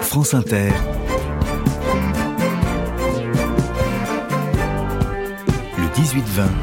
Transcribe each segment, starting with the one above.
France Inter, le 18-20,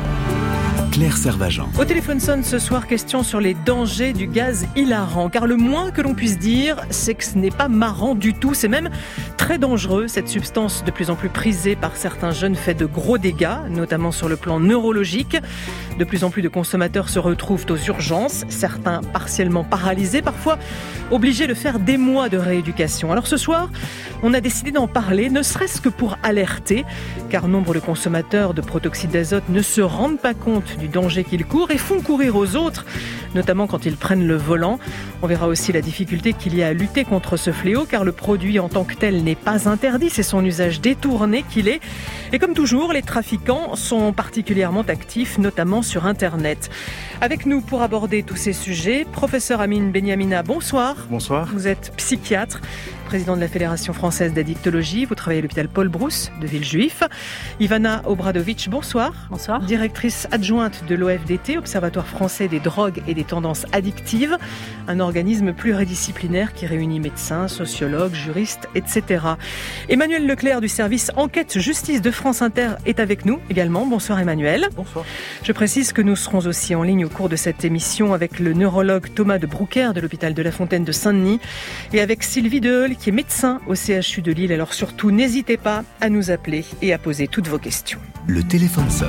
Claire Servagent. Au téléphone sonne ce soir, question sur les dangers du gaz hilarant. Car le moins que l'on puisse dire, c'est que ce n'est pas marrant du tout. C'est même très dangereux. Cette substance de plus en plus prisée par certains jeunes fait de gros dégâts, notamment sur le plan neurologique. De plus en plus de consommateurs se retrouvent aux urgences, certains partiellement paralysés, parfois obligés de faire des mois de rééducation. Alors ce soir, on a décidé d'en parler, ne serait-ce que pour alerter, car nombre de consommateurs de protoxyde d'azote ne se rendent pas compte du danger qu'ils courent et font courir aux autres, notamment quand ils prennent le volant. On verra aussi la difficulté qu'il y a à lutter contre ce fléau, car le produit en tant que tel n'est pas interdit, c'est son usage détourné qu'il est. Et comme toujours, les trafiquants sont particulièrement actifs, notamment sur Internet. Avec nous pour aborder tous ces sujets, professeur Amine Benyamina, bonsoir. Bonsoir. Vous êtes psychiatre, président de la Fédération française d'addictologie. Vous travaillez à l'hôpital Paul Brousse de Villejuif. Ivana Obradovic, bonsoir. Bonsoir. Directrice adjointe de l'OFDT, Observatoire français des drogues et des tendances addictives, un organisme pluridisciplinaire qui réunit médecins, sociologues, juristes, etc. Emmanuel Leclerc du service Enquête Justice de France Inter est avec nous également. Bonsoir Emmanuel. Bonsoir. Je précise que nous serons aussi en ligne au cours de cette émission avec le neurologue Thomas de Brouckère de l'hôpital de la Fontaine de Saint-Denis et avec Sylvie Deheul qui est médecin au CHU de Lille. Alors surtout, n'hésitez pas à nous appeler et à poser toutes vos questions. Le téléphone sonne.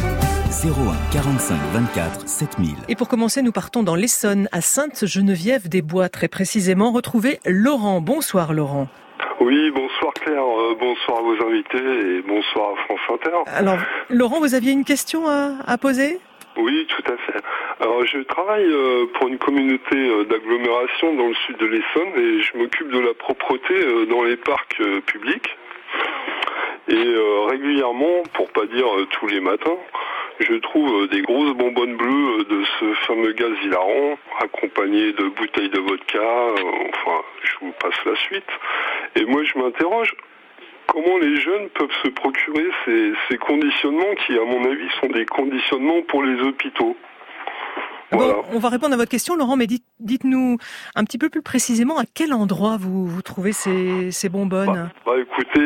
01 45 24 7000. Et pour commencer, nous partons dans l'Essonne, à Sainte-Geneviève-des-Bois, très précisément. Retrouver Laurent. Bonsoir Laurent. Oui, bonsoir Claire, bonsoir à vos invités et bonsoir à France Inter. Alors, Laurent, vous aviez une question à poser ? Oui, tout à fait. Alors, je travaille pour une communauté d'agglomération dans le sud de l'Essonne et je m'occupe de la propreté dans les parcs publics. Et régulièrement, pour pas dire tous les matins, je trouve des grosses bonbonnes bleues de ce fameux gaz hilarant, accompagnées de bouteilles de vodka, enfin, je vous passe la suite. Et moi, je m'interroge, comment les jeunes peuvent se procurer ces conditionnements qui, à mon avis, sont des conditionnements pour les hôpitaux. Voilà. Bon, on va répondre à votre question, Laurent, mais dites-nous un petit peu plus précisément à quel endroit vous trouvez ces bonbonnes. Écoutez,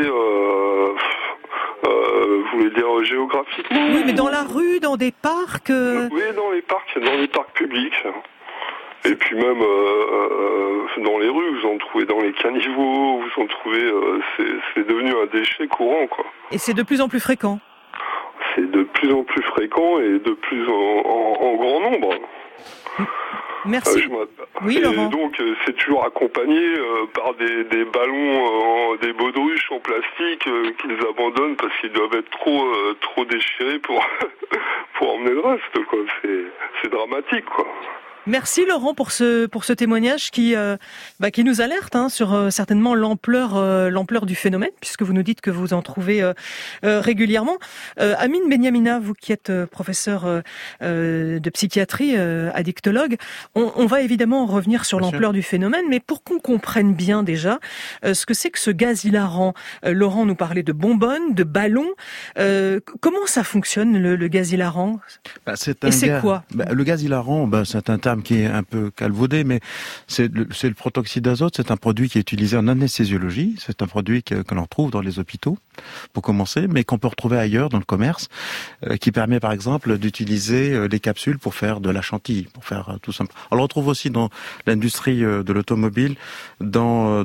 vous voulez dire géographiquement? Oui, mais dans la rue, dans des parcs Oui, dans les parcs publics. Et puis même dans les rues, vous en trouvez dans les caniveaux, vous en trouvez, c'est devenu un déchet courant, quoi. Et c'est de plus en plus fréquent? C'est de plus en plus fréquent et de plus en grand nombre. Merci. Oui, Laurent. Donc c'est toujours accompagné par des ballons, des baudruches en plastique qu'ils abandonnent parce qu'ils doivent être trop déchirés pour emmener le reste, quoi. C'est dramatique, quoi. Merci Laurent pour ce témoignage qui nous alerte sur certainement l'ampleur du phénomène, puisque vous nous dites que vous en trouvez régulièrement. Amine Benyamina, vous qui êtes professeur de psychiatrie, addictologue, on va évidemment revenir sur l'ampleur du phénomène, mais pour qu'on comprenne bien déjà ce que c'est que ce gaz hilarant. Laurent nous parlait de bonbonnes, de ballons. Comment ça fonctionne le gaz hilarant? C'est quoi? Le gaz hilarant, c'est un terme qui est un peu calvaudé, mais c'est le protoxyde d'azote. C'est un produit qui est utilisé en anesthésiologie. C'est un produit que l'on retrouve dans les hôpitaux, pour commencer, mais qu'on peut retrouver ailleurs dans le commerce, qui permet par exemple d'utiliser les capsules pour faire de la chantilly, pour faire tout simplement. On le retrouve aussi dans l'industrie de l'automobile, dans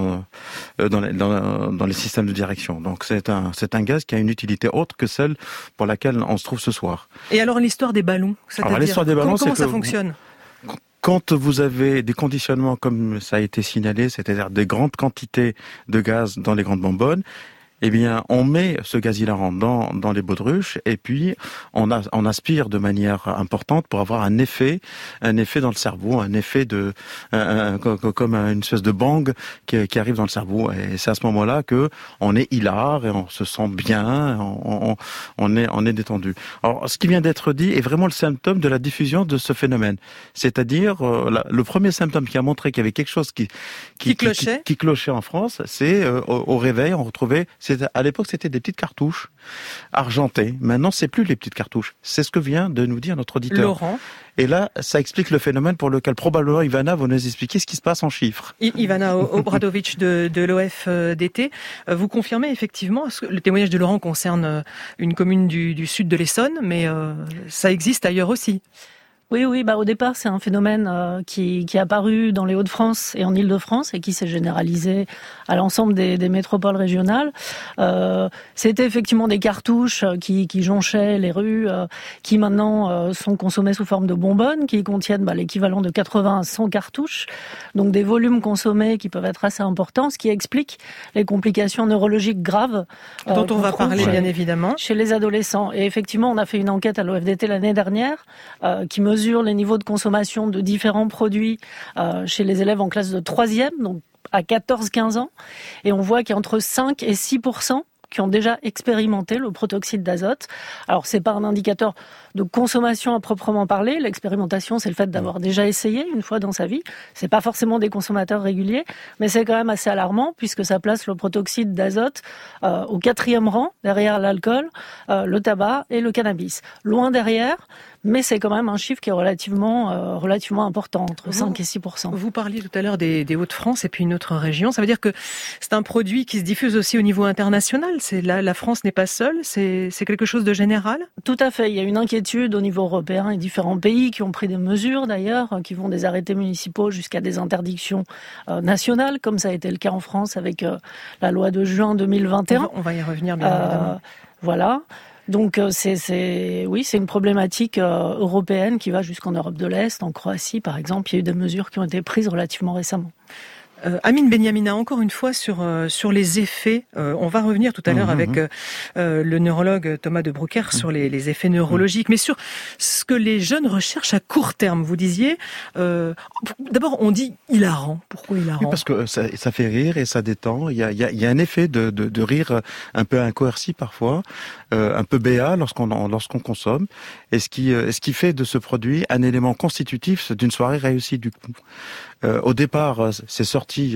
les systèmes de direction. Donc c'est un gaz qui a une utilité autre que celle pour laquelle on se trouve ce soir. Et alors l'histoire des ballons, comment ça fonctionne? Quand vous avez des conditionnements comme ça a été signalé, c'est-à-dire des grandes quantités de gaz dans les grandes bonbonnes, eh bien, on met ce gaz hilarant dans les baudruches et puis on aspire de manière importante pour avoir un effet dans le cerveau, un effet comme une espèce de bang qui arrive dans le cerveau. Et c'est à ce moment-là que on est hilar et on se sent bien, on est détendu. Alors, ce qui vient d'être dit est vraiment le symptôme de la diffusion de ce phénomène. C'est-à-dire, le premier symptôme qui a montré qu'il y avait quelque chose qui clochait en France, c'est au réveil, on retrouvait À l'époque, c'était des petites cartouches argentées. Maintenant, c'est plus les petites cartouches. C'est ce que vient de nous dire notre auditeur. Laurent. Et là, ça explique le phénomène pour lequel probablement Ivana va nous expliquer ce qui se passe en chiffres. Ivana Obradovic de l'OFDT, vous confirmez effectivement, le témoignage de Laurent concerne une commune du sud de l'Essonne, mais ça existe ailleurs aussi. Oui, au départ, c'est un phénomène qui est apparu dans les Hauts-de-France et en Île-de-France et qui s'est généralisé à l'ensemble des métropoles régionales. C'était effectivement des cartouches qui jonchaient les rues, qui maintenant sont consommées sous forme de bonbonnes, qui contiennent l'équivalent de 80 à 100 cartouches, donc des volumes consommés qui peuvent être assez importants, ce qui explique les complications neurologiques graves dont on va parler bien évidemment chez les adolescents. Et effectivement, on a fait une enquête à l'OFDT l'année dernière qui mesure les niveaux de consommation de différents produits chez les élèves en classe de 3e, donc à 14-15 ans. Et on voit qu'il y a entre 5 et 6% qui ont déjà expérimenté le protoxyde d'azote. Alors, c'est pas un indicateur de consommation à proprement parler. L'expérimentation, c'est le fait d'avoir déjà essayé une fois dans sa vie. C'est pas forcément des consommateurs réguliers, mais c'est quand même assez alarmant puisque ça place le protoxyde d'azote au 4e rang, derrière l'alcool, le tabac et le cannabis. Loin derrière, mais c'est quand même un chiffre qui est relativement important, entre 5 et 6%. Vous parliez tout à l'heure des Hauts-de-France et puis une autre région. Ça veut dire que c'est un produit qui se diffuse aussi au niveau international. La France n'est pas seule, c'est quelque chose de général? Tout à fait. Il y a une inquiétude au niveau européen et différents pays qui ont pris des mesures d'ailleurs, qui vont des arrêtés municipaux jusqu'à des interdictions nationales, comme ça a été le cas en France avec la loi de juin 2021. On va y revenir bien évidemment. Voilà. Donc c'est une problématique européenne qui va jusqu'en Europe de l'Est, en Croatie par exemple. Il y a eu des mesures qui ont été prises relativement récemment. Amine Benyamina, encore une fois sur les effets. On va revenir tout à l'heure avec le neurologue Thomas de Broecker sur les effets neurologiques, mais sur ce que les jeunes recherchent à court terme. Vous disiez, d'abord on dit hilarant. Pourquoi hilarant? Oui, parce que ça fait rire et ça détend. Il y a un effet de rire un peu incoerci parfois, un peu béat lorsqu'on consomme, et ce qui fait de ce produit un élément constitutif d'une soirée réussie du coup. Au départ, c'est sorti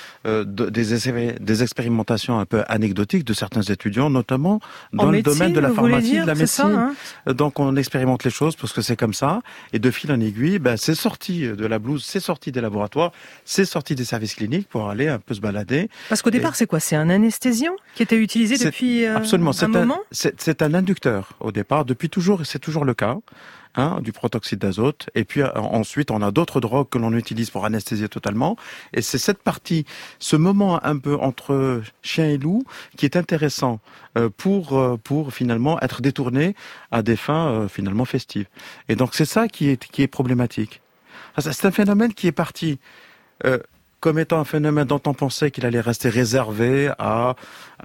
des expérimentations un peu anecdotiques de certains étudiants, notamment dans le domaine de la pharmacie, de la médecine. Donc on expérimente les choses parce que c'est comme ça. Et de fil en aiguille, c'est sorti de la blouse, c'est sorti des laboratoires, c'est sorti des services cliniques pour aller un peu se balader. Parce qu'au départ, c'est quoi? C'est un anesthésiant qui était utilisé depuis absolument, un moment? C'est un inducteur au départ, depuis toujours, et c'est toujours le cas. Du protoxyde d'azote, et puis ensuite on a d'autres drogues que l'on utilise pour anesthésier totalement, et c'est cette partie, ce moment un peu entre chien et loup qui est intéressant pour finalement être détourné à des fins finalement festives. Et donc c'est ça qui est problématique. C'est un phénomène qui est parti comme étant un phénomène dont on pensait qu'il allait rester réservé à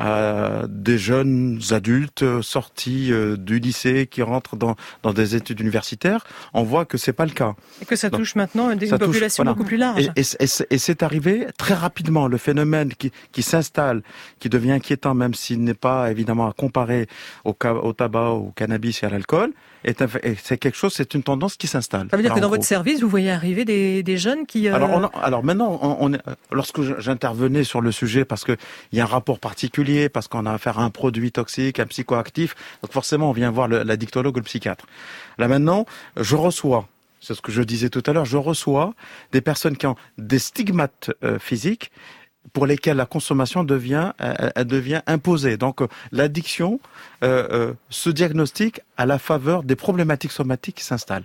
des jeunes adultes sortis du lycée qui rentrent dans des études universitaires. On voit que c'est pas le cas. Et que ça touche maintenant une population beaucoup plus large. Et c'est arrivé très rapidement. Le phénomène qui s'installe, qui devient inquiétant, même s'il n'est pas évidemment à comparer au tabac, au cannabis et à l'alcool, c'est quelque chose, c'est une tendance qui s'installe. Ça veut dire que dans votre service, vous voyez arriver des jeunes qui... Alors maintenant, lorsque j'intervenais sur le sujet, parce que il y a un rapport particulier, parce qu'on a affaire à un produit toxique, un psychoactif, donc forcément on vient voir l'addictologue ou le psychiatre. Là maintenant, je reçois, c'est ce que je disais tout à l'heure, je reçois des personnes qui ont des stigmates physiques, pour lesquels la consommation devient imposée. Donc l'addiction se diagnostique à la faveur des problématiques somatiques qui s'installent.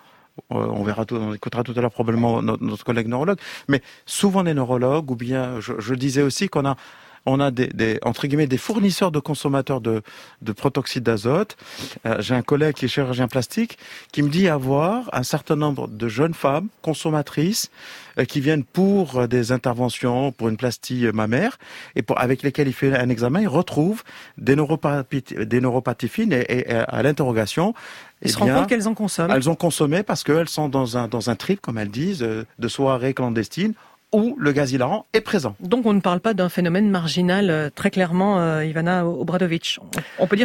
On écoutera tout à l'heure probablement notre collègue neurologue, mais souvent les neurologues, ou bien je disais aussi qu'on a entre guillemets des fournisseurs de consommateurs de protoxyde d'azote. J'ai un collègue qui est chirurgien plastique qui me dit avoir un certain nombre de jeunes femmes consommatrices qui viennent pour des interventions, pour une plastie mammaire, et avec lesquelles il fait un examen, il retrouve des neuropathies fines, et à l'interrogation, ils se rendent compte qu'elles en consomment. Elles ont consommé parce qu'elles sont dans un trip, comme elles disent, de soirées clandestines, où le gaz hilarant est présent. Donc on ne parle pas d'un phénomène marginal, très clairement, Ivana Obradovic. On peut dire ça?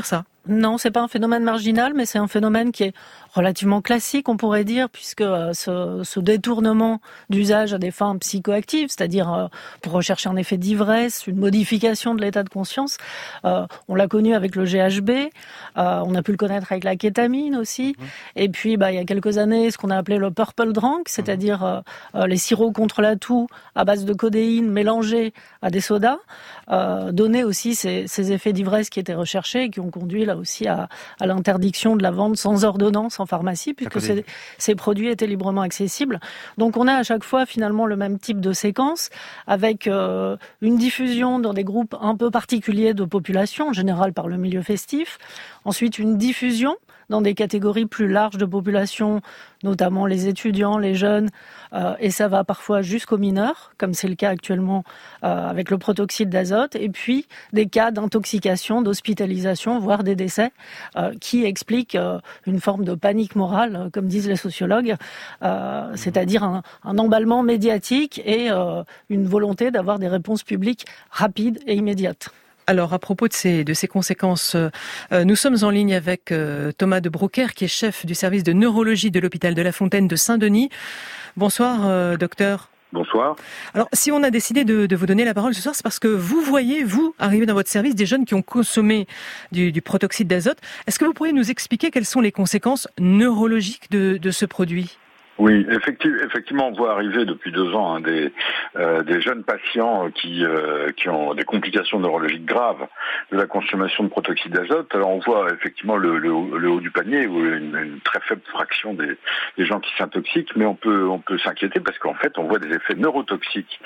Non, c'est pas un phénomène marginal, mais c'est un phénomène qui est relativement classique, on pourrait dire, puisque ce détournement d'usage à des fins psychoactives, c'est-à-dire pour rechercher un effet d'ivresse, une modification de l'état de conscience, on l'a connu avec le GHB, on a pu le connaître avec la kétamine aussi, et puis il y a quelques années, ce qu'on a appelé le purple drunk, c'est-à-dire les sirops contre la toux à base de codéine mélangés à des sodas, donnaient aussi ces effets d'ivresse qui étaient recherchés et qui ont conduit là aussi à l'interdiction de la vente sans ordonnance en pharmacie, puisque ces produits étaient librement accessibles. Donc on a à chaque fois finalement le même type de séquence, avec une diffusion dans des groupes un peu particuliers de population, en général par le milieu festif, ensuite une diffusion dans des catégories plus larges de population, notamment les étudiants, les jeunes, et ça va parfois jusqu'aux mineurs, comme c'est le cas actuellement avec le protoxyde d'azote, et puis des cas d'intoxication, d'hospitalisation, voire des décès, qui expliquent une forme de panique morale, comme disent les sociologues, c'est-à-dire un emballement médiatique et une volonté d'avoir des réponses publiques rapides et immédiates. Alors, à propos de ces conséquences, nous sommes en ligne avec Thomas de Broecker, qui est chef du service de neurologie de l'hôpital de La Fontaine de Saint-Denis. Bonsoir, docteur. Bonsoir. Alors, si on a décidé de vous donner la parole ce soir, c'est parce que vous voyez, vous, arriver dans votre service, des jeunes qui ont consommé du protoxyde d'azote. Est-ce que vous pourriez nous expliquer quelles sont les conséquences neurologiques de ce produit ? Oui, effectivement, on voit arriver depuis 2 ans des jeunes patients qui ont des complications neurologiques graves de la consommation de protoxyde d'azote. Alors on voit effectivement le haut du panier, ou une très faible fraction des gens qui s'intoxiquent, mais on peut s'inquiéter parce qu'en fait on voit des effets neurotoxiques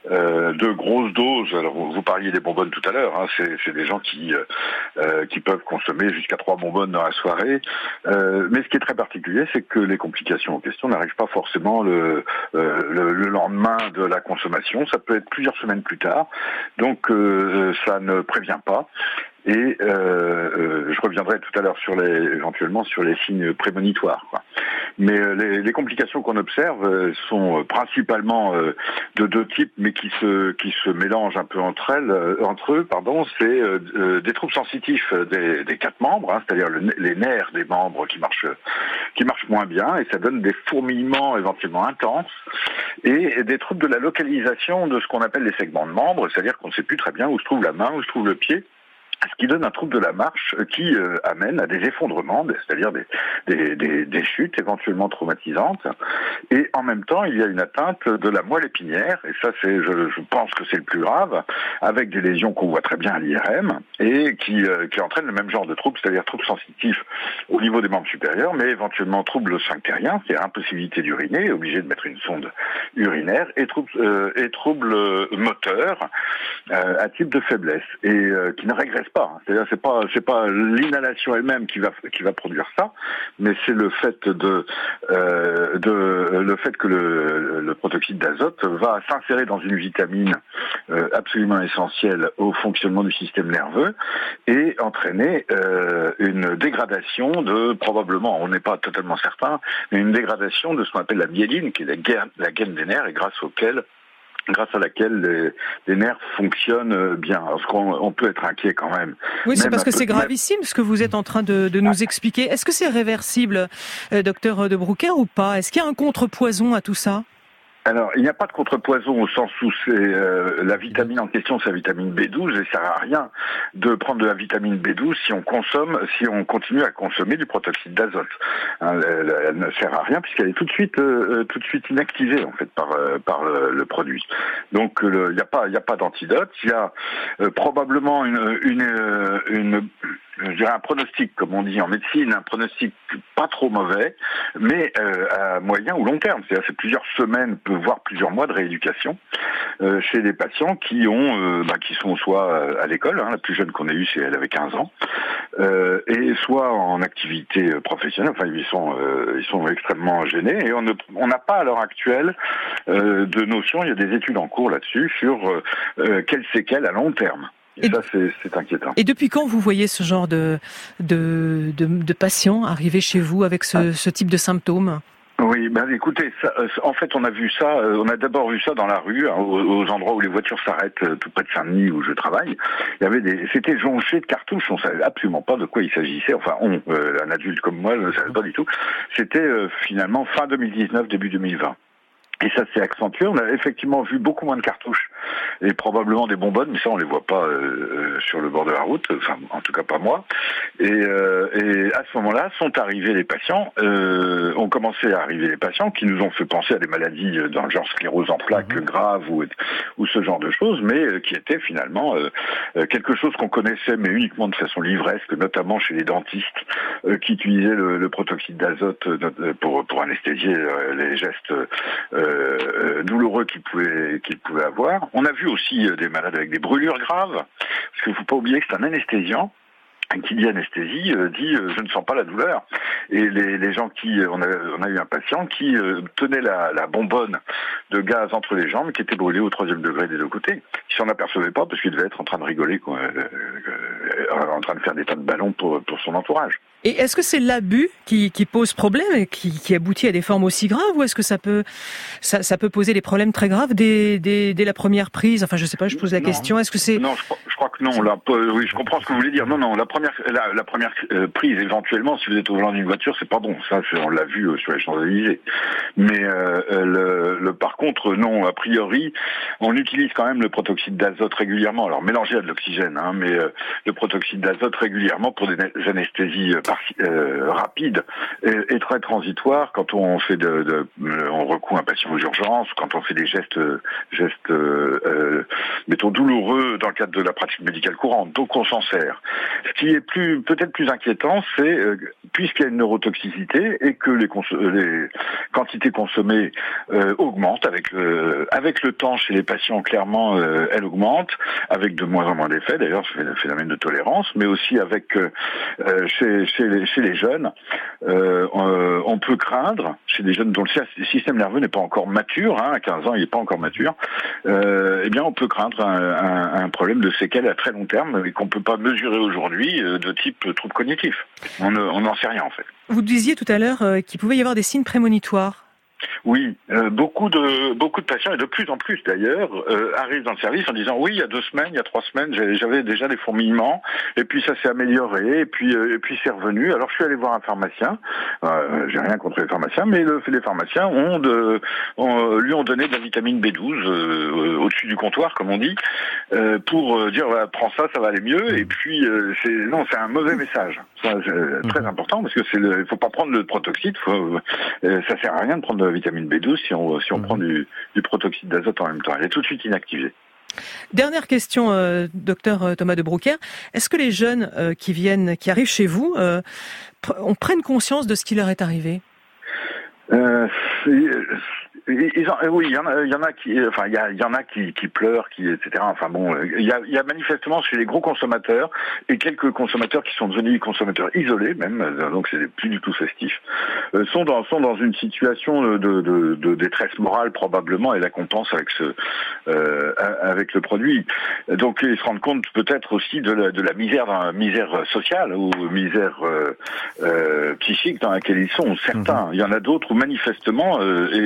de grosses doses. Alors vous parliez des bonbonnes tout à l'heure, hein, c'est des gens qui peuvent consommer jusqu'à 3 bonbonnes dans la soirée. Mais ce qui est très particulier, c'est que les complications en question n'arrive pas forcément le lendemain de la consommation, ça peut être plusieurs semaines plus tard, donc ça ne prévient pas. Et je reviendrai tout à l'heure éventuellement sur les signes prémonitoires, quoi. Mais les complications qu'on observe sont principalement de 2 types, mais qui se mélangent un peu entre eux. C'est des troubles sensitifs des 4 membres, hein, c'est-à-dire les nerfs des membres qui marchent moins bien, et ça donne des fourmillements éventuellement intenses, et des troubles de la localisation de ce qu'on appelle les segments de membres, c'est-à-dire qu'on ne sait plus très bien où se trouve la main, où se trouve le pied. Ce qui donne un trouble de la marche qui amène à des effondrements, c'est-à-dire des chutes éventuellement traumatisantes. Et en même temps, il y a une atteinte de la moelle épinière, et ça je pense que c'est le plus grave, avec des lésions qu'on voit très bien à l'IRM, et qui entraînent le même genre de troubles, c'est-à-dire troubles sensitifs au niveau des membres supérieurs, mais éventuellement troubles sphinctériens, c'est-à-dire impossibilité d'uriner, obligé de mettre une sonde urinaire, et troubles moteurs à type de faiblesse, et qui ne régressent pas. C'est-à-dire c'est pas l'inhalation elle-même qui va produire ça, mais c'est le fait que le protoxyde d'azote va s'insérer dans une vitamine absolument essentielle au fonctionnement du système nerveux et entraîner une dégradation probablement, on n'est pas totalement certain, mais une dégradation de ce qu'on appelle la myéline, qui est la gaine des nerfs, et grâce à laquelle les nerfs fonctionnent bien. Parce qu'on peut être inquiet quand même. Oui, c'est parce que c'est gravissime ce que vous êtes en train de nous expliquer. Est-ce que c'est réversible, docteur de Broecker, ou pas ? Est-ce qu'il y a un contrepoison à tout ça ? Alors, il n'y a pas de contrepoison au sens où c'est la vitamine en question, c'est la vitamine B12, et ça ne sert à rien de prendre de la vitamine B12 si on continue à consommer du protoxyde d'azote. Hein, elle ne sert à rien puisqu'elle est tout de suite inactivée en fait par le produit. Donc il n'y a pas d'antidote. Il y a probablement je dirais un pronostic, comme on dit en médecine, un pronostic pas trop mauvais, mais à moyen ou long terme. C'est-à-dire c'est plusieurs semaines, voire plusieurs mois de rééducation chez des patients qui sont soit à l'école, hein, la plus jeune qu'on ait eue, elle avait 15 ans, et soit en activité professionnelle. Enfin, ils sont extrêmement gênés, et on n'a pas à l'heure actuelle de notion. Il y a des études en cours là-dessus sur quelles séquelles à long terme. Et ça, c'est inquiétant. Et depuis quand vous voyez ce genre de patients arriver chez vous avec ce type de symptômes ? Oui, écoutez, en fait, on a vu ça. On a d'abord vu ça dans la rue, aux endroits où les voitures s'arrêtent, tout près de Saint-Denis où je travaille. Il y avait c'était jonché de cartouches. On savait absolument pas de quoi il s'agissait. Enfin, un adulte comme moi, ne savait pas du tout. C'était finalement fin 2019, début 2020. Et ça s'est accentué. On a effectivement vu beaucoup moins de cartouches et probablement des bonbonnes, mais ça on les voit pas sur le bord de la route. Enfin, en tout cas pas moi. Et à ce moment-là, sont arrivés les patients. Ont commencé à arriver les patients qui nous ont fait penser à des maladies dans le genre sclérose en plaques grave ou ce genre de choses, mais qui étaient finalement quelque chose qu'on connaissait, mais uniquement de façon livresque, notamment chez les dentistes qui utilisaient le protoxyde d'azote pour anesthésier les gestes douloureux qu'ils pouvaient avoir. On a vu aussi des malades avec des brûlures graves, parce qu'il ne faut pas oublier que c'est un anesthésiant. Qui dit anesthésie dit je ne sens pas la douleur. Et les gens on a eu un patient qui tenait la bonbonne de gaz entre les jambes, qui était brûlée au 3e degré des deux côtés, qui s'en apercevait pas parce qu'il devait être en train de rigoler, en train de faire des tas de ballons pour son entourage. Et est-ce que c'est l'abus qui pose problème et qui aboutit à des formes aussi graves, ou est-ce que ça peut poser des problèmes très graves dès la première prise? Enfin, je sais pas, je pose la question. Est-ce que c'est... Non, je crois que non. Là, oui, je comprends ce que vous voulez dire. Non, la première prise, éventuellement, si vous êtes au volant d'une voiture, c'est pas bon. Ça, on l'a vu sur les Champs-Élysées. Mais par contre, non, a priori, on utilise quand même le protoxyde d'azote régulièrement. Alors, mélangé à de l'oxygène, mais le protoxyde d'azote régulièrement pour des anesthésies rapides et très transitoires quand on fait on recoue un patient aux urgences, quand on fait des gestes mettons douloureux dans le cadre de la pratique médicale courante. Donc, on s'en sert. Ce qui est peut-être plus inquiétant, c'est puisqu'il y a une neurotoxicité et que les quantités consommées augmentent avec le temps chez les patients, clairement elles augmentent avec de moins en moins d'effets. D'ailleurs, c'est le phénomène de tolérance, mais aussi avec chez les jeunes, on peut craindre chez des jeunes dont le système nerveux n'est pas encore mature, à 15 ans il n'est pas encore mature, eh bien on peut craindre un problème de séquelles à très long terme et qu'on peut pas mesurer aujourd'hui de type trouble cognitif. On n'en sait rien en fait. Vous disiez tout à l'heure qu'il pouvait y avoir des signes prémonitoires. Oui, beaucoup de patients, et de plus en plus d'ailleurs, arrivent dans le service en disant oui, il y a 2 semaines, il y a 3 semaines, j'avais déjà des fourmillements, et puis ça s'est amélioré, et puis c'est revenu. Alors je suis allé voir un pharmacien, j'ai rien contre les pharmaciens, mais les pharmaciens lui ont donné de la vitamine B12 au-dessus du comptoir, comme on dit, pour dire voilà, prends ça, ça va aller mieux, et puis c'est un mauvais message. Ça, c'est très important, parce que il faut pas prendre le protoxyde, ça sert à rien de prendre de la vitamine B12 si on prend du protoxyde d'azote en même temps. Elle est tout de suite inactivée. Dernière question, docteur Thomas de Broekher. Est-ce que les jeunes qui arrivent chez vous prennent conscience de ce qui leur est arrivé? Oui, il y en a qui pleurent, etc. Enfin bon, il y a manifestement chez les gros consommateurs et quelques consommateurs qui sont devenus consommateurs isolés même, donc c'est plus du tout festif, sont dans une situation de détresse morale probablement, et la compensent avec le produit. Donc ils se rendent compte peut-être aussi de la misère sociale ou misère psychique dans laquelle ils sont. Certains, il y en a d'autres où manifestement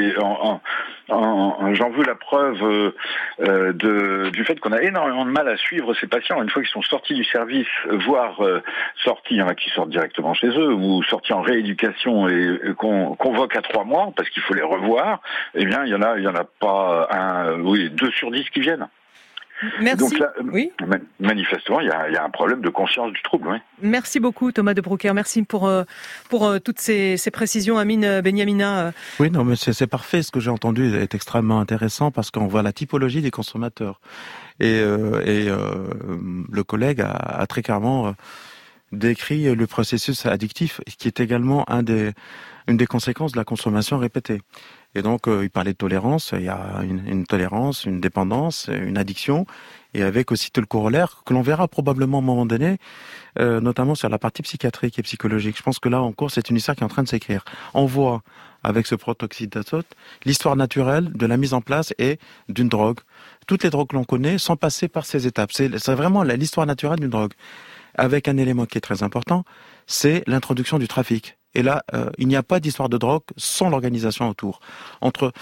j'en veux la preuve du fait qu'on a énormément de mal à suivre ces patients une fois qu'ils sont sortis du service, voire sortis, il y en a qui sortent directement chez eux, ou sortis en rééducation et qu'on convoque à 3 mois parce qu'il faut les revoir. Eh bien, il y en a pas 2 sur 10 qui viennent. Merci. Donc là, oui. Manifestement, il y a un problème de conscience du trouble. Oui. Merci beaucoup, Thomas de Broekher. Merci pour toutes ces précisions, Amine Benyamina. Oui, non, mais c'est parfait. Ce que j'ai entendu est extrêmement intéressant parce qu'on voit la typologie des consommateurs. Et le collègue a très clairement décrit le processus addictif, qui est également une des conséquences de la consommation répétée. Et donc, il parlait de tolérance. Il y a une tolérance, une dépendance, une addiction, et avec aussi tout le corollaire que l'on verra probablement à un moment donné, notamment sur la partie psychiatrique et psychologique. Je pense que là, en cours, c'est une histoire qui est en train de s'écrire. On voit, avec ce protoxyde d'azote, l'histoire naturelle de la mise en place et d'une drogue. Toutes les drogues que l'on connaît sont passées par ces étapes. C'est vraiment l'histoire naturelle d'une drogue. Avec un élément qui est très important, c'est l'introduction du trafic. Et là, il n'y a pas d'histoire de drogue sans l'organisation autour. Entre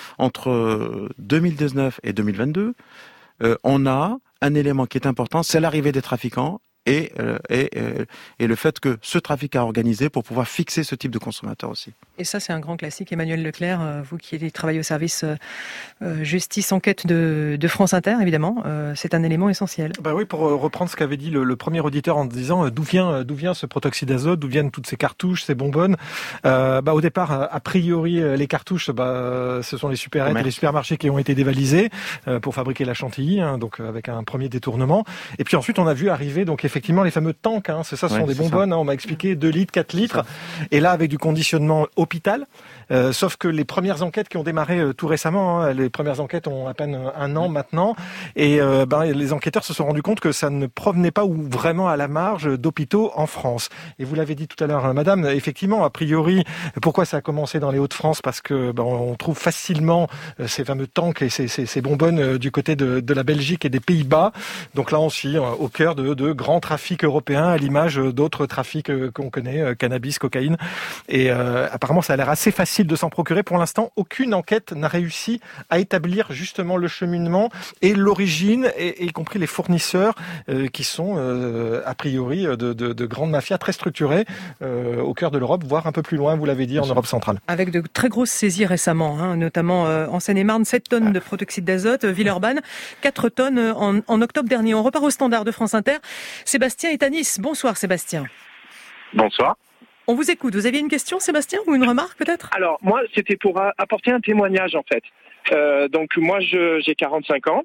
2019 et 2022, on a un élément qui est important, c'est l'arrivée des trafiquants et le fait que ce trafic a organisé pour pouvoir fixer ce type de consommateur aussi. Et ça, c'est un grand classique. Emmanuel Leclerc, vous qui travaillez au service justice enquête de France Inter, évidemment, c'est un élément essentiel. Bah oui, pour reprendre ce qu'avait dit le premier auditeur en disant d'où vient ce protoxyde d'azote, d'où viennent toutes ces cartouches, ces bonbonnes. Au départ, a priori, les cartouches, ce sont les supérettes et les supermarchés qui ont été dévalisés pour fabriquer la chantilly, donc avec un premier détournement. Et puis ensuite, on a vu arriver donc effectivement les fameux tanks. Ce sont des bonbonnes. On m'a expliqué 2 litres, 4 litres. Et là, avec du conditionnement hôpital. Sauf que les premières enquêtes qui ont démarré tout récemment, les premières enquêtes ont à peine 1 an maintenant, et les enquêteurs se sont rendus compte que ça ne provenait pas ou vraiment à la marge d'hôpitaux en France. Et vous l'avez dit tout à l'heure, madame, effectivement, a priori, pourquoi ça a commencé dans les Hauts-de-France? Parce que on trouve facilement ces fameux tanks et ces bonbonnes du côté de la Belgique et des Pays-Bas. Donc là aussi, au cœur de grands trafics européens, à l'image d'autres trafics qu'on connaît, cannabis, cocaïne. Et apparemment, ça a l'air assez facile de s'en procurer. Pour l'instant, aucune enquête n'a réussi à établir justement le cheminement et l'origine, et y compris les fournisseurs qui sont a priori de grandes mafias très structurées au cœur de l'Europe, voire un peu plus loin, vous l'avez dit, en Europe centrale. Avec de très grosses saisies récemment, notamment en Seine-et-Marne, 7 tonnes de protoxyde d'azote, Villeurbanne, 4 tonnes en octobre dernier. On repart au standard de France Inter. Sébastien est à Nice. Bonsoir Sébastien. Bonsoir. On vous écoute. Vous aviez une question, Sébastien, ou une remarque peut-être? Alors, moi, c'était pour apporter un témoignage, en fait. Donc, moi, j'ai 45 ans.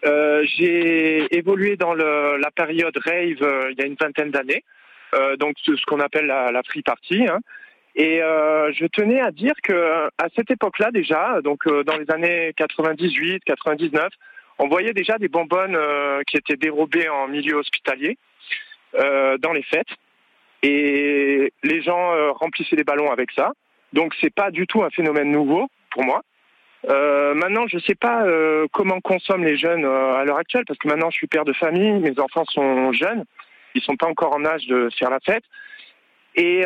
J'ai évolué dans la période rave il y a une vingtaine d'années. Donc, ce qu'on appelle la free party. Et je tenais à dire que à cette époque-là, déjà, donc dans les années 98, 99, on voyait déjà des bonbonnes qui étaient dérobées en milieu hospitalier dans les fêtes. Et les gens remplissaient les ballons avec ça. Donc c'est pas du tout un phénomène nouveau pour moi. Maintenant, je sais pas comment consomment les jeunes à l'heure actuelle, parce que maintenant je suis père de famille, mes enfants sont jeunes, ils sont pas encore en âge de faire la fête. Et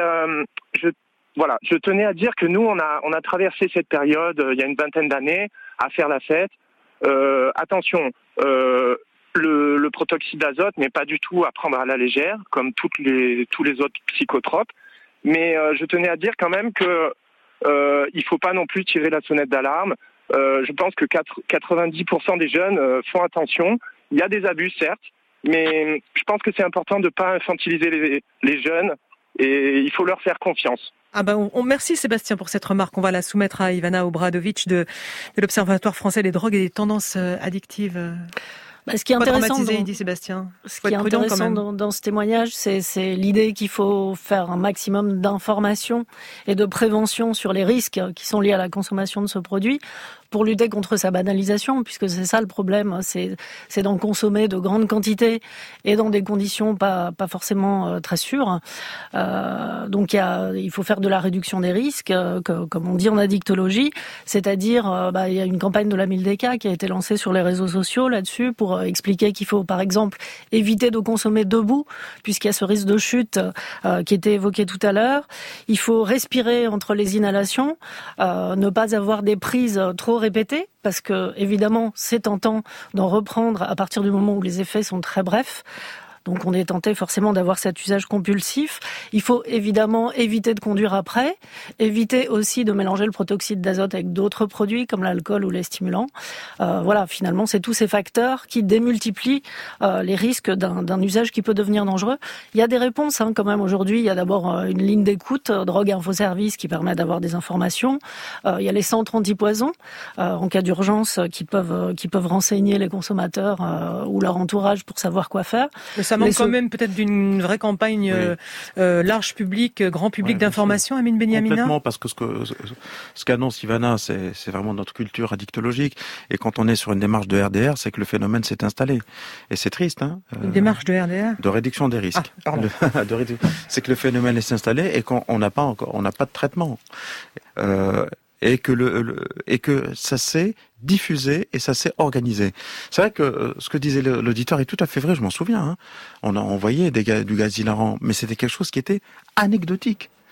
je tenais à dire que nous on a traversé cette période il y a une vingtaine d'années à faire la fête. Attention. Le protoxyde d'azote n'est pas du tout à prendre à la légère, comme tous les autres psychotropes. Mais je tenais à dire quand même que il faut pas non plus tirer la sonnette d'alarme. Je pense que 90% des jeunes font attention. Il y a des abus, certes, mais je pense que c'est important de pas infantiliser les jeunes et il faut leur faire confiance. Merci Sébastien pour cette remarque. On va la soumettre à Ivana Obradovic de l'Observatoire français des drogues et des tendances addictives. Ce qui est intéressant, dit Sébastien. Ce qui est intéressant dans ce témoignage, c'est l'idée qu'il faut faire un maximum d'information et de prévention sur les risques qui sont liés à la consommation de ce produit pour lutter contre sa banalisation, puisque c'est ça le problème, c'est d'en consommer de grandes quantités et dans des conditions pas forcément très sûres. Donc il faut faire de la réduction des risques, comme on dit en addictologie, c'est-à-dire il y a une campagne de la Mildeka qui a été lancée sur les réseaux sociaux là-dessus pour expliquer qu'il faut par exemple éviter de consommer debout, puisqu'il y a ce risque de chute qui était évoqué tout à l'heure. Il faut respirer entre les inhalations, ne pas avoir des prises trop répétées, parce que évidemment c'est tentant d'en reprendre à partir du moment où les effets sont très brefs. Donc on est tenté forcément d'avoir cet usage compulsif. Il faut évidemment éviter de conduire après, éviter aussi de mélanger le protoxyde d'azote avec d'autres produits comme l'alcool ou les stimulants. Finalement, c'est tous ces facteurs qui démultiplient les risques d'un usage qui peut devenir dangereux. Il y a des réponses quand même aujourd'hui. Il y a d'abord une ligne d'écoute, Drogue Info Service, qui permet d'avoir des informations. Il y a les centres anti-poison en cas d'urgence qui peuvent renseigner les consommateurs ou leur entourage pour savoir quoi faire. Ça manque quand même peut-être d'une vraie campagne large public, grand public d'information, Amine Beniamina. Complètement, parce que ce qu'annonce Ivana, c'est vraiment notre culture addictologique. Et quand on est sur une démarche de RDR, c'est que le phénomène s'est installé. Et c'est triste. Une démarche de RDR ? De réduction des risques. C'est que le phénomène s'est installé et qu'on n'a pas de traitement. Et que ça s'est diffusé et ça s'est organisé. C'est vrai que ce que disait l'auditeur est tout à fait vrai, je m'en souviens. On a envoyé du gaz hilarant, mais c'était quelque chose qui était anecdotique.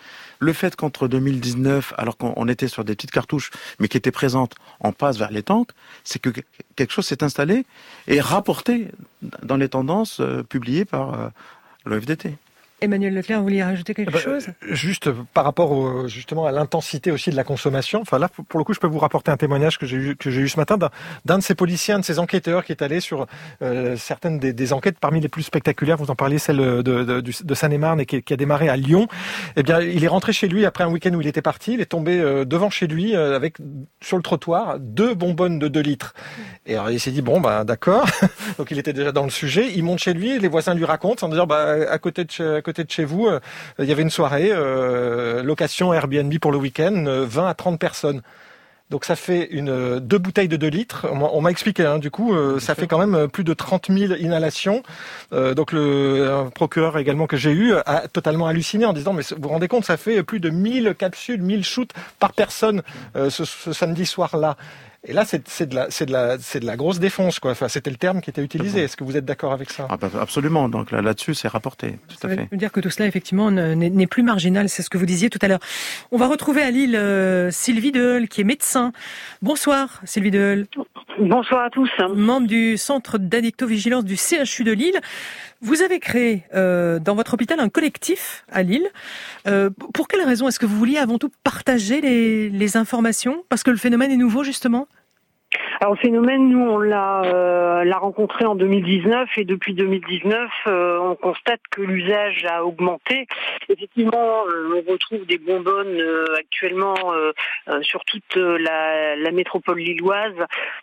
le fait qu'entre 2019, alors qu'on était sur des petites cartouches, mais qui étaient présentes, on passe vers les tanks, c'est que quelque chose s'est installé et rapporté dans les tendances publiées par l'OFDT. Emmanuel Leclerc, vous vouliez rajouter quelque chose ? Juste par rapport justement à l'intensité aussi de la consommation. Enfin là, pour le coup, je peux vous rapporter un témoignage que j'ai eu ce matin d'un de ces policiers, un de ces enquêteurs qui est allé sur certaines des enquêtes parmi les plus spectaculaires. Vous en parliez, celle de Seine-et-Marne et qui a démarré à Lyon. Eh bien, il est rentré chez lui après un week-end où il était parti. Il est tombé devant chez lui avec sur le trottoir 2 bonbonnes de 2 litres. Et alors il s'est dit bon d'accord. Donc il était déjà dans le sujet. Il monte chez lui, les voisins lui racontent en disant à côté de chez vous, il y avait une soirée, location Airbnb pour le week-end, 20 à 30 personnes. Donc ça fait 2 bouteilles de 2 litres. On m'a expliqué, du coup, ça fait quand même plus de 30 000 inhalations. Donc un procureur également que j'ai eu a totalement halluciné en disant, mais vous vous rendez compte, ça fait plus de 1000 capsules, 1000 shoots par personne ce samedi soir-là. Et là, c'est de la grosse défonce, quoi. Enfin, c'était le terme qui était utilisé. Est-ce que vous êtes d'accord avec ça ? Absolument. Donc là-dessus, c'est rapporté. Tout à fait. Ça veut dire que tout cela, effectivement, n'est plus marginal. C'est ce que vous disiez tout à l'heure. On va retrouver à Lille Sylvie Deheul, qui est médecin. Bonsoir, Sylvie Deheul. Bonsoir à tous. Membre du centre d'addictovigilance du CHU de Lille. Vous avez créé dans votre hôpital un collectif à Lille. Pour quelle raison est-ce que vous vouliez avant tout partager les informations ? Parce que le phénomène est nouveau, justement ? Alors le phénomène, nous, on l'a rencontré en 2019 et depuis 2019, on constate que l'usage a augmenté. Effectivement, on retrouve des bonbonnes actuellement sur toute la métropole lilloise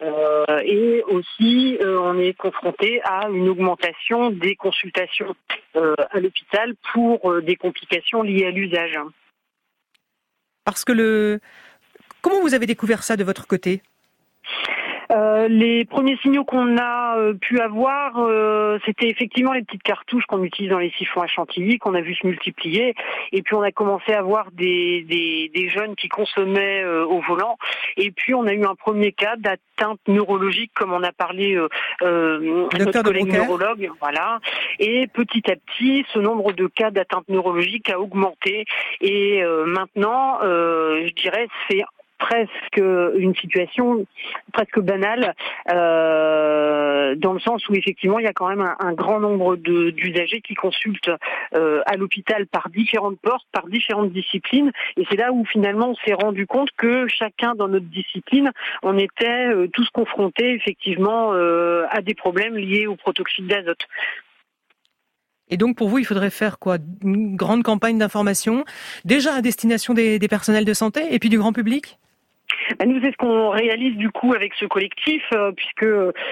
et aussi on est confronté à une augmentation des consultations à l'hôpital pour des complications liées à l'usage. Parce que comment vous avez découvert ça de votre côté ? Les premiers signaux qu'on a pu avoir, c'était effectivement les petites cartouches qu'on utilise dans les siphons à chantilly, qu'on a vu se multiplier. Et puis on a commencé à voir des jeunes qui consommaient au volant. Et puis on a eu un premier cas d'atteinte neurologique, comme on a parlé notre collègue neurologue. Voilà. Et petit à petit, ce nombre de cas d'atteinte neurologique a augmenté. Et maintenant, je dirais, c'est presque une situation presque banale dans le sens où effectivement il y a quand même un grand nombre d'usagers qui consultent à l'hôpital par différentes portes, par différentes disciplines, et c'est là où finalement on s'est rendu compte que chacun dans notre discipline on était tous confrontés effectivement à des problèmes liés au protoxyde d'azote. Et donc, pour vous, il faudrait faire quoi ? Une grande campagne d'information, déjà à destination des personnels de santé et puis du grand public ? Nous, c'est ce qu'on réalise du coup avec ce collectif, puisque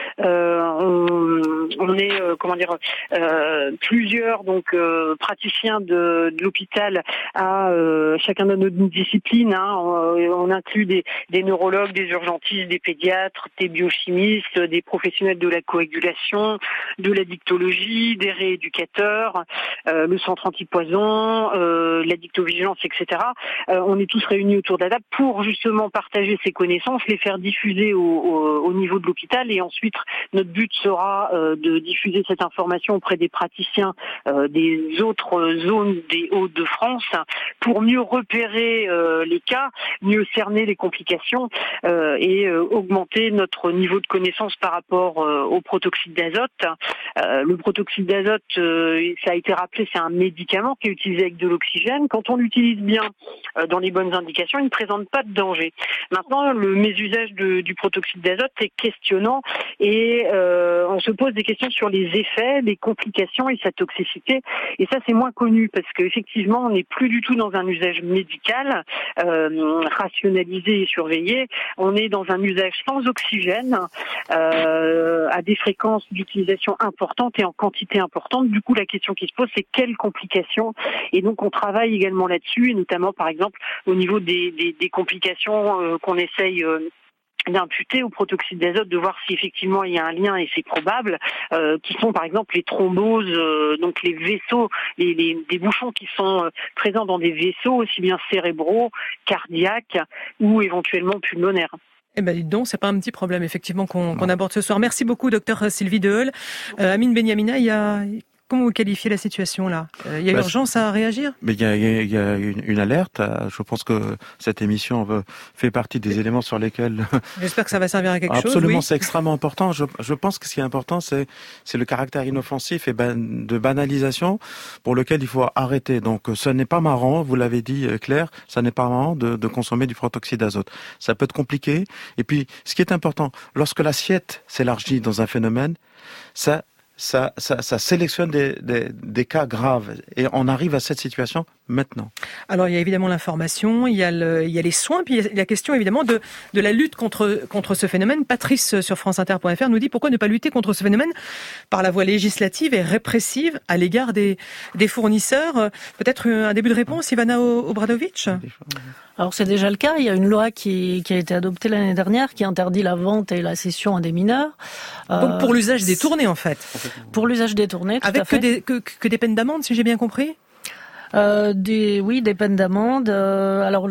on est plusieurs praticiens de l'hôpital à chacun de nos disciplines. On inclut des neurologues, des urgentistes, des pédiatres, des biochimistes, des professionnels de la coagulation, de la dictologie, des rééducateurs, le centre antipoison, l'addictovigilance, etc. On est tous réunis autour de la table pour justement partager ces connaissances, les faire diffuser au niveau de l'hôpital, et ensuite notre but sera de diffuser cette information auprès des praticiens des autres zones des Hauts-de-France pour mieux repérer les cas, mieux cerner les complications et augmenter notre niveau de connaissance par rapport au protoxyde d'azote. Le protoxyde d'azote, ça a été rappelé, c'est un médicament qui est utilisé avec de l'oxygène. Quand on l'utilise bien dans les bonnes indications, il ne présente pas de danger. Maintenant, le mésusage du protoxyde d'azote est questionnant et on se pose des questions sur les effets, les complications et sa toxicité. Et ça, c'est moins connu parce qu'effectivement, on n'est plus du tout dans un usage médical rationalisé et surveillé. On est dans un usage sans oxygène à des fréquences d'utilisation importantes et en quantité importante. Du coup, la question qui se pose, c'est quelles complications ? Et donc, on travaille également là-dessus, et notamment, par exemple, au niveau des complications qu'on essaye d'imputer au protoxyde d'azote, de voir si effectivement il y a un lien, et c'est probable, qui sont par exemple les thromboses, donc les vaisseaux, des bouchons qui sont présents dans des vaisseaux aussi bien cérébraux, cardiaques ou éventuellement pulmonaires. Eh ben, dites donc, c'est pas un petit problème, effectivement, qu'on aborde ce soir. Merci beaucoup, docteur Sylvie Deheul. Amine Benyamina, il y a comment vous qualifiez la situation là ? Il y a urgence à réagir ? Mais il y a une alerte. Je pense que cette émission fait partie des éléments sur lesquels... J'espère que ça va servir à quelque chose. Absolument, oui. c'est extrêmement important. Je pense que ce qui est important, c'est le caractère inoffensif et de banalisation pour lequel il faut arrêter. Donc, ce n'est pas marrant, vous l'avez dit Claire, ça n'est pas marrant de consommer du protoxyde d'azote. Ça peut être compliqué. Et puis, ce qui est important, lorsque l'assiette s'élargit dans un phénomène, ça sélectionne des cas graves. Et on arrive à cette situation maintenant. Alors, il y a évidemment l'information, il y a les soins, puis il y a la question évidemment de la lutte contre ce phénomène. Patrice sur franceinter.fr nous dit pourquoi ne pas lutter contre ce phénomène par la voie législative et répressive à l'égard des fournisseurs. Peut-être un début de réponse, Ivana Obradovic ? Alors c'est déjà le cas, il y a une loi qui a été adoptée l'année dernière qui interdit la vente et la cession à des mineurs. Donc pour l'usage détourné en fait. Pour l'usage détourné, tout avec à fait. que des peines d'amende si j'ai bien compris. Des peines d'amende. Alors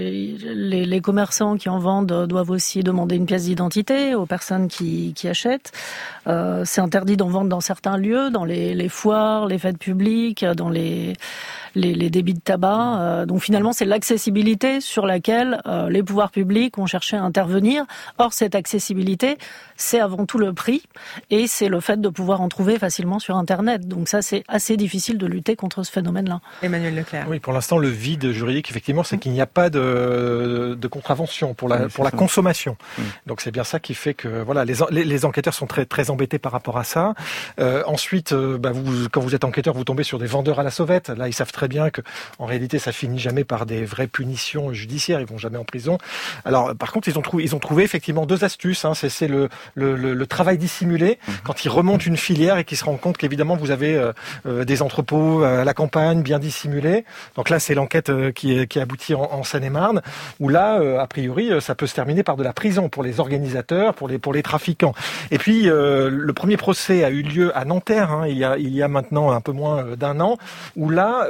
les commerçants qui en vendent doivent aussi demander une pièce d'identité aux personnes qui achètent. C'est interdit d'en vendre dans certains lieux, dans les foires, les fêtes publiques, dans les débits de tabac. Donc finalement, c'est l'accessibilité sur laquelle les pouvoirs publics ont cherché à intervenir. Or, cette accessibilité, c'est avant tout le prix et c'est le fait de pouvoir en trouver facilement sur Internet. Donc ça, c'est assez difficile de lutter contre ce phénomène-là. Emmanuel Leclerc. Oui, pour l'instant, le vide juridique, effectivement, c'est qu'il n'y a pas de contravention pour la consommation. Donc c'est bien ça qui fait que voilà, les enquêteurs sont très très embêtés par rapport à ça. Ensuite, quand vous êtes enquêteur, vous tombez sur des vendeurs à la sauvette. Là, ils savent très bien que en réalité, ça finit jamais par des vraies punitions judiciaires. Ils vont jamais en prison. Alors, par contre, ils ont trouvé effectivement deux astuces. C'est le travail dissimulé quand ils remontent une filière et qu'ils se rendent compte qu'évidemment vous avez des entrepôts à la campagne bien dissimulés. Donc là, c'est l'enquête qui aboutit en Seine-et-Marne, où là, a priori, ça peut se terminer par de la prison pour les organisateurs, pour les trafiquants. Et puis, le premier procès a eu lieu à Nanterre, il y a maintenant un peu moins d'un an, où là,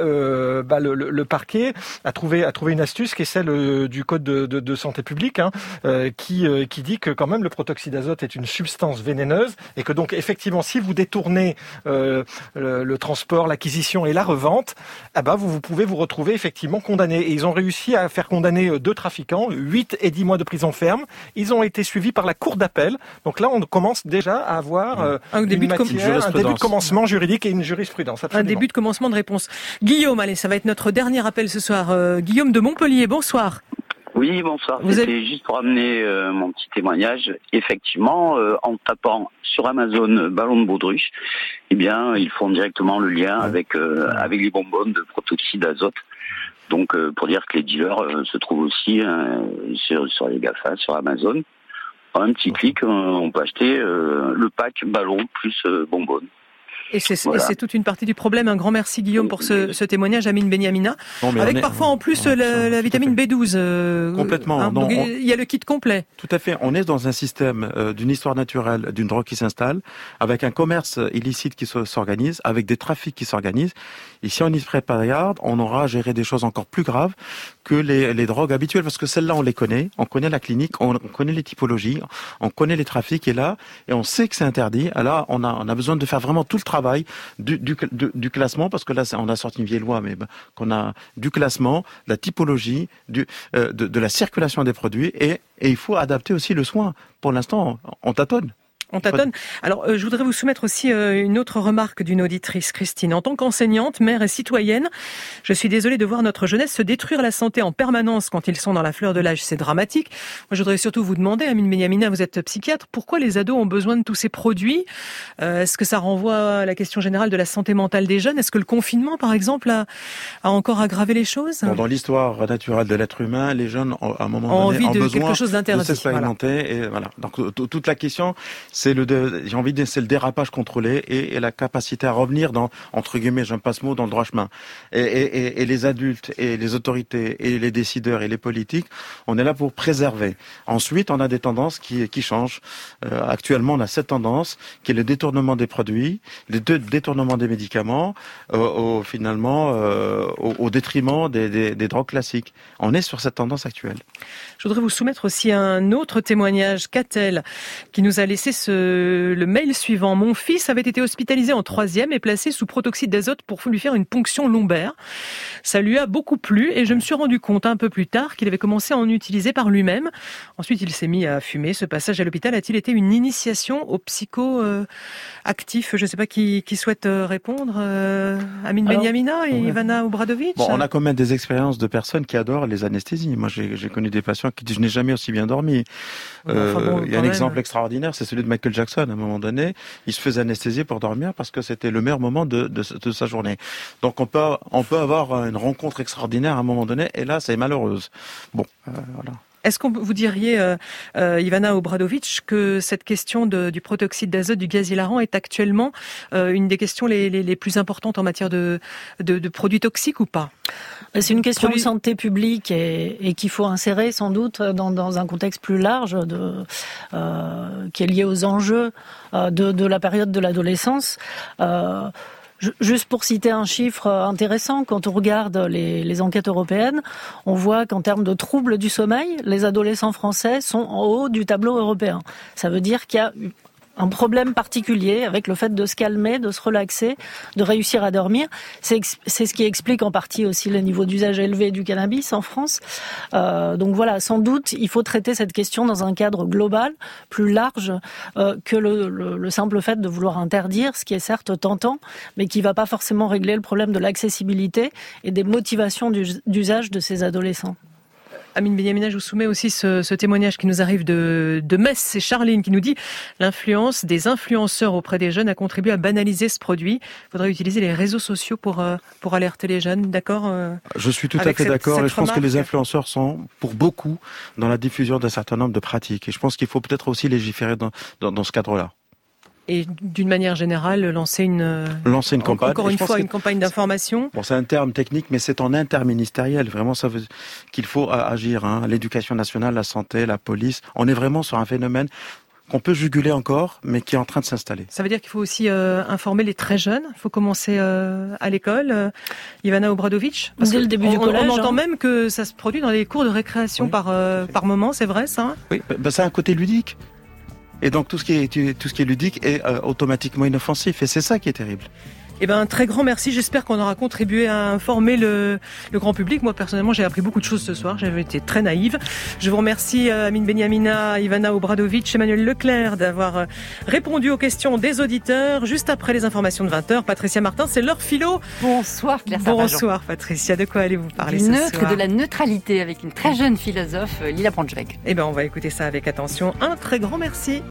le parquet a trouvé une astuce qui est celle du code de santé publique, qui dit que quand même le protoxyde d'azote est une substance vénéneuse et que donc effectivement, si vous détournez le transport, l'acquisition et la revente, vous pouvez vous retrouver effectivement condamné. Et ils ont réussi à faire condamner 2 trafiquants, 8 et 10 mois de prison ferme. Ils ont été suivis par la cour d'appel. Donc là, on commence déjà à avoir un début de commencement juridique et une jurisprudence. Absolument. Un début de commencement de réponse. Guillaume, allez, ça va être notre dernier appel ce soir. Guillaume de Montpellier, bonsoir. Oui, bonsoir. C'était juste pour amener mon petit témoignage. Effectivement, en tapant sur Amazon ballon de baudruche, ils font directement le lien avec les bonbonnes de protoxyde d'azote. Donc, pour dire que les dealers se trouvent aussi sur les GAFA, sur Amazon. En un petit clic, on peut acheter le pack ballon plus bonbonne. Et c'est toute une partie du problème. Un grand merci Guillaume pour ce témoignage, Amine Beniamina. Avec parfois en plus la vitamine B12. Complètement. Il y a le kit complet. Tout à fait. On est dans un système d'une histoire naturelle, d'une drogue qui s'installe, avec un commerce illicite qui s'organise, avec des trafics qui s'organisent. Et si on y prépare, on aura à gérer des choses encore plus graves que les drogues habituelles, parce que celles-là, on les connaît. On connaît la clinique, on connaît les typologies, on connaît les trafics, et on sait que c'est interdit. Alors, on a besoin de faire vraiment tout le travail du classement, parce que là, on a sorti une vieille loi, mais qu'on a du classement, la typologie, de la circulation des produits, et il faut adapter aussi le soin. Pour l'instant, on tâtonne. On tâtonne. Alors, je voudrais vous soumettre aussi une autre remarque d'une auditrice, Christine. En tant qu'enseignante, mère et citoyenne, je suis désolée de voir notre jeunesse se détruire la santé en permanence quand ils sont dans la fleur de l'âge. C'est dramatique. Moi, je voudrais surtout vous demander, Amine Beniamina, vous êtes psychiatre, pourquoi les ados ont besoin de tous ces produits ? Est-ce que ça renvoie à la question générale de la santé mentale des jeunes ? Est-ce que le confinement, par exemple, a encore aggravé les choses ? Dans l'histoire naturelle de l'être humain, les jeunes, à un moment donné, ont besoin quelque chose d'interdit, de s'expérimenter. Voilà. Et voilà. Donc, toute la question, c'est le dérapage contrôlé et la capacité à revenir dans, entre guillemets, j'aime pas ce mot, dans le droit chemin. Et les adultes et les autorités et les décideurs et les politiques, on est là pour préserver. Ensuite, on a des tendances qui changent. Actuellement, on a cette tendance qui est le détournement des produits, le détournement des médicaments, au détriment des drogues classiques. On est sur cette tendance actuelle. Je voudrais vous soumettre aussi un autre témoignage, Catel, qui nous a laissé le mail suivant. Mon fils avait été hospitalisé en 3e et placé sous protoxyde d'azote pour lui faire une ponction lombaire. Ça lui a beaucoup plu et je me suis rendu compte un peu plus tard qu'il avait commencé à en utiliser par lui-même. Ensuite, il s'est mis à fumer. Ce passage à l'hôpital a-t-il été une initiation au psychoactif? Je ne sais pas qui souhaite répondre. Amine Benyamina et Ivana Obradovic. Bon, on a quand même des expériences de personnes qui adorent les anesthésies. Moi, j'ai connu des patients qui disent je n'ai jamais aussi bien dormi. Il y a un exemple extraordinaire, c'est celui de Michael Jackson. À un moment donné, il se faisait anesthésier pour dormir parce que c'était le meilleur moment de sa journée. Donc on peut avoir une rencontre extraordinaire à un moment donné, et là, c'est malheureuse. Bon, voilà. Est-ce qu'on vous diriez, Ivana Obradovic, que cette question du protoxyde d'azote, du gaz hilarant, est actuellement une des questions les plus importantes en matière de produits toxiques ou pas? C'est une question de santé publique et qu'il faut insérer sans doute dans un contexte plus large qui est lié aux enjeux de la période de l'adolescence. Juste pour citer un chiffre intéressant, quand on regarde les enquêtes européennes, on voit qu'en termes de troubles du sommeil, les adolescents français sont en haut du tableau européen. Ça veut dire qu'il y a un problème particulier avec le fait de se calmer, de se relaxer, de réussir à dormir. C'est ce qui explique en partie aussi le niveau d'usage élevé du cannabis en France. Donc voilà, sans doute, il faut traiter cette question dans un cadre global, plus large que le simple fait de vouloir interdire, ce qui est certes tentant, mais qui ne va pas forcément régler le problème de l'accessibilité et des motivations d'usage de ces adolescents. Amine Benyamina, je vous soumets aussi ce témoignage qui nous arrive de Metz. C'est Charline qui nous dit « L'influence des influenceurs auprès des jeunes a contribué à banaliser ce produit. Il faudrait utiliser les réseaux sociaux pour alerter les jeunes. » D'accord Je suis tout à fait d'accord et je pense que les influenceurs sont, pour beaucoup, dans la diffusion d'un certain nombre de pratiques. Et je pense qu'il faut peut-être aussi légiférer dans ce cadre-là. Et d'une manière générale, lancer une campagne. Encore une fois, une campagne d'information. Bon, c'est un terme technique, mais c'est en interministériel. Vraiment, ça veut qu'il faut agir. L'éducation nationale, la santé, la police. On est vraiment sur un phénomène qu'on peut juguler encore, mais qui est en train de s'installer. Ça veut dire qu'il faut aussi informer les très jeunes. Il faut commencer à l'école. Ivana Obradovic. Dès le début du collège. On entend même que ça se produit dans les cours de récréation par moment. C'est vrai, ça? Oui, c'est un côté ludique. Et donc tout ce qui est ludique est automatiquement inoffensif. Et c'est ça qui est terrible. Eh ben, un très grand merci. J'espère qu'on aura contribué à informer le grand public. Moi, personnellement, j'ai appris beaucoup de choses ce soir. J'avais été très naïve. Je vous remercie, Amine Benyamina, Ivana Obradovic, Emmanuel Leclerc, d'avoir répondu aux questions des auditeurs. Juste après les informations de 20h, Patricia Martin, c'est l'heure philo. Bonsoir, Claire Sarrajon. Bonsoir, Patricia. De quoi allez-vous parler ce soir? De la neutralité avec une très jeune philosophe, Lila Braunschweig. Eh ben, on va écouter ça avec attention. Un très grand merci.